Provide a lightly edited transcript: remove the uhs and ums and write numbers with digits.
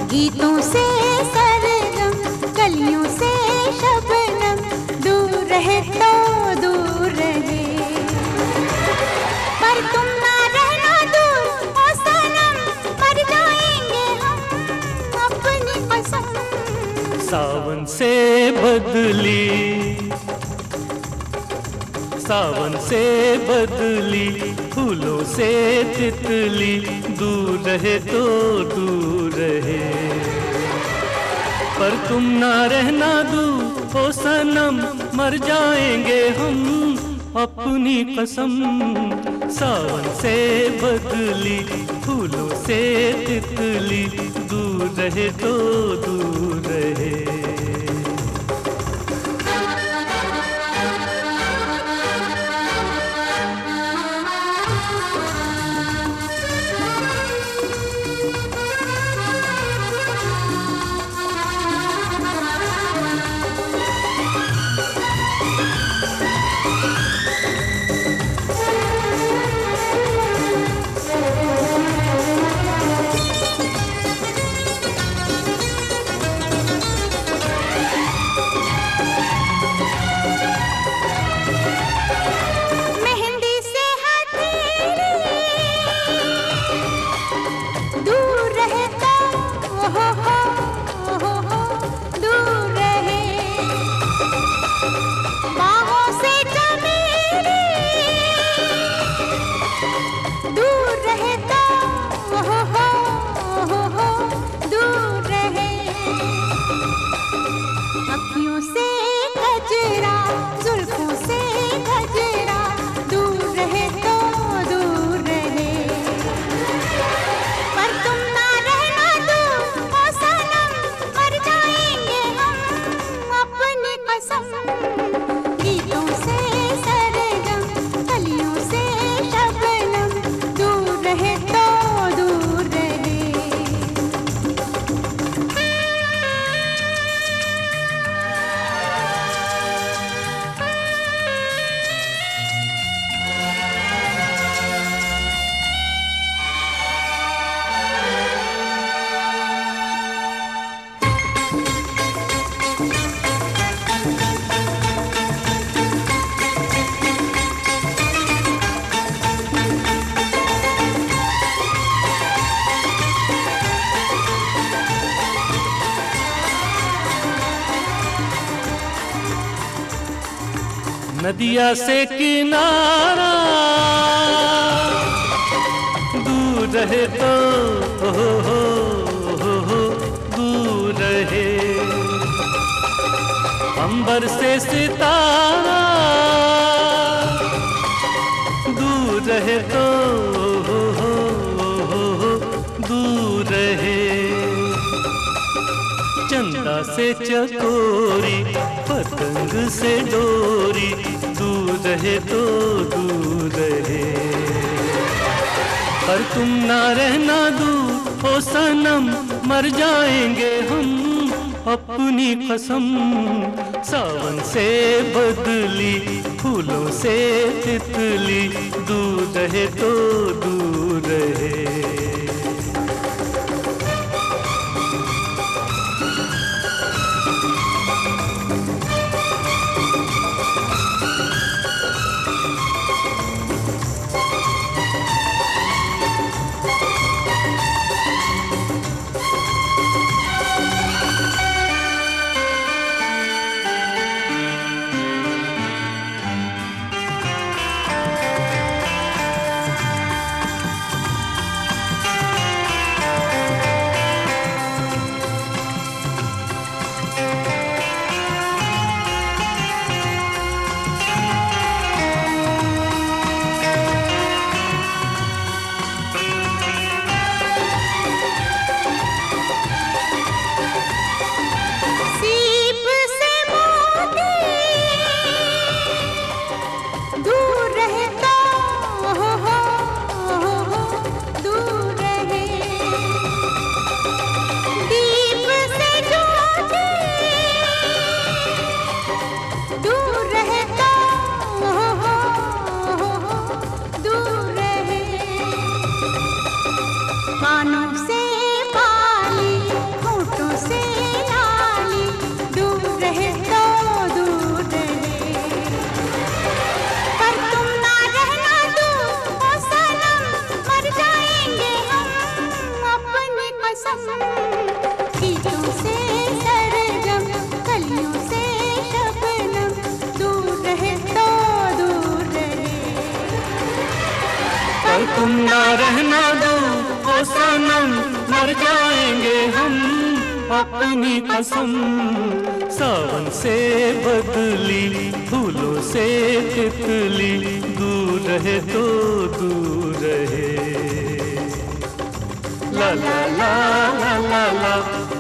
गीतों से सरगम, कलियों से शबनम, दूर रहे तो दूर रहे। पर तुम ना रहना दूर ओ सनम, मर जाएंगे हम अपनी कसम। सावन से बदली, सावन से बदली, फूलों से तितली, दूर रहे तो दूर रहे। पर तुम ना रहना दूर ओ सनम, मर जाएंगे हम अपनी कसम। सावन से बदली, फूलों से तितली, दूर रहे तो दूर रहे। नदिया से किनारा दूर रहे तो दूर रहे। अंबर से सितारा दूर रहे तो दूर रहे। चंदा से चकोरी, पतंग से डोरी, दूर रहे तो दूर रहे। पर तुम ना रहना दूर ओ सनम, मर जाएंगे हम अपनी कसम। सावन से बदली, फूलों से तितली, दूर रहे तो दूर रहे। गीतों से सरगम, कलियों से शबनम, दूर रहे तो दूर रहे। पर तुम ना रहना दूर ओ सनम, मर जाएंगे हम अपनी कसम। सावन से बदली फूलों से तितली, दूर रहे तो दूर रहे। ला ला ला ला ला ला।